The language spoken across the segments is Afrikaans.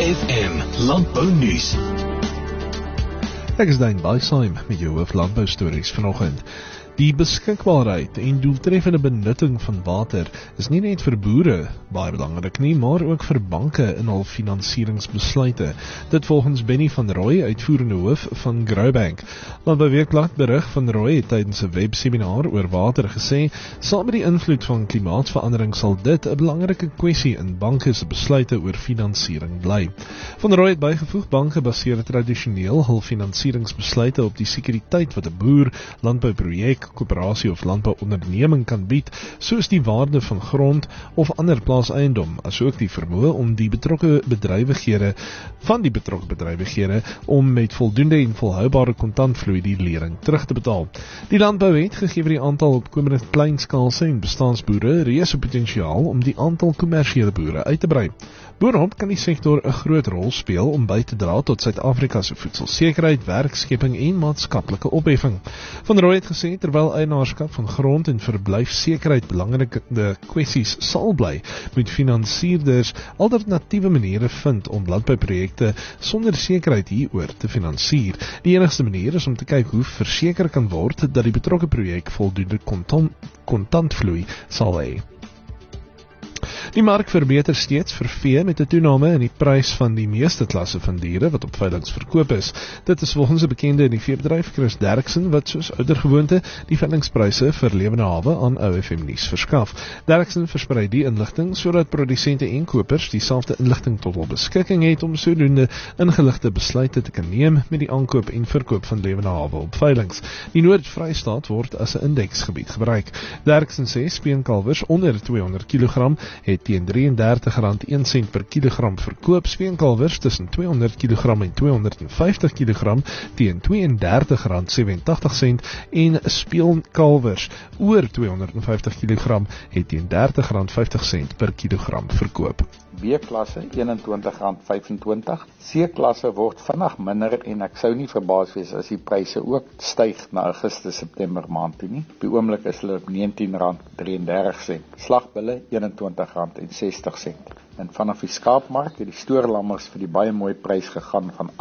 OFM Landbounuus. Ek is Daan Baisheim met jou hooflandboustories vanoggend. Die beskikbaarheid en doeltreffende benutting van water is nie net vir boere baie belangrik nie, maar ook vir banke in hul finansieringsbesluite. Dit volgens Benny van Roy, uitvoerende hoof van Growbank. Landbouweekblad berig van Roy het tydens 'n webseminar oor water gesê, saam met die invloed van klimaatsverandering sal dit 'n belangrike kwessie in banke se besluite oor finansiering bly. Van Roy het bygevoeg, banke baseer tradisioneel hul finansieringsbesluite op die sekuriteit wat 'n boer, landbouprojek, koöperasie of landbouonderneming kan bied, soos die waarde van grond of ander plaaseiendom, asook die vermoë om die betrokke bedrywighede om met voldoende en volhoubare kontantvloei die lening terug te betaal. Die landbouwet gegee vir die aantal opkomende kleinskaalse en bestaansboere reuse potensiaal om die aantal kommersiële boere uit te brei. Boerop kan die sektor 'n groot rol speel om by te dra tot Suid-Afrika se voedselsekerheid, werkskepping en maatskaplike opheffing. Van Roy het gesê, terwyl eienaarskap van grond en verblyfsekerheid belangrike kwessies sal bly, moet finansierders alternatiewe maniere vind om landbouprojekte sonder sekerheid hieroor te finansier. Die enigste manier is om te kyk hoe verseker kan word dat die betrokke projek voldoende kontantvloei sal hê. Die mark verbeter steeds vir vee met 'n toename in die prys van die meeste klasse van diere wat op veilings verkoop is. Dit is volgens 'n bekende in die veebedryf, Chris Derksen, wat soos oudergewoonte die veilingspryse vir lewende hawe aan OFM nuus verskaf. Derksen versprei die inligting sodat produsente en kopers dieselfde inligting tot hul beskikking het om sodoende ingeligte besluite te kan neem met die aankoop en verkoop van lewende hawe op veilings. Die Noord-Vrystaat word as 'n indeksgebied gebruik. Derksen sê speenkalwers onder 200 kg het teen R33.01 per kilogram verkoop, speenkalwers tussen 200 kg en 250 kg teen R32.87 en speenkalwers oor 250 kg het teen R30.50 per kilogram verkoop. B-klasse R21.25, C-klasse word vinnig minder en ek sou nie verbaas wees as die pryse ook styg na Augustus-September maand toe nie. Op die oomblik is hulle op R19.33, slagbulle R21.60. En vanaf die skaapmark het die stoorlammers vir die baie mooi prys gegaan van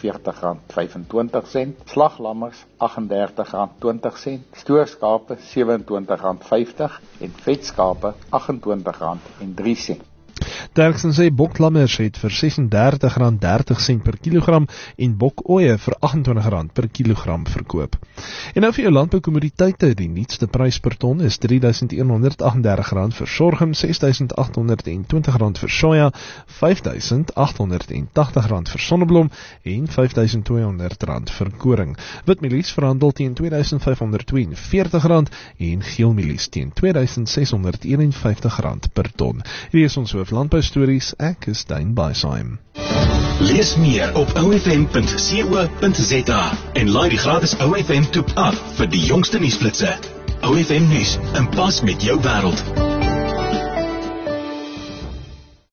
R48.25, slaglammers R38.20, stoorskape R27.50 en vetskape R28.03. Derksen sê boklammers het vir R36.30 per kilogram en bokooie vir R28 per kilogram verkoop. En nou vir jou landboukommoditeite, die nuutste prys per ton is R3.138 vir sorghum, R6.820 vir soja, R5.880 vir sonneblom en R5.200 vir koring. Witmielies verhandel teen R2.542 en geelmielies teen R2.651 per ton. Hier is ons hooflandboustories, ek is Daan Baisheim. Lees meer op ofm.co.za en laai die gratis OFM toep af vir die jongste nuusflitsse. OFM nuus, in pas met jou wêreld.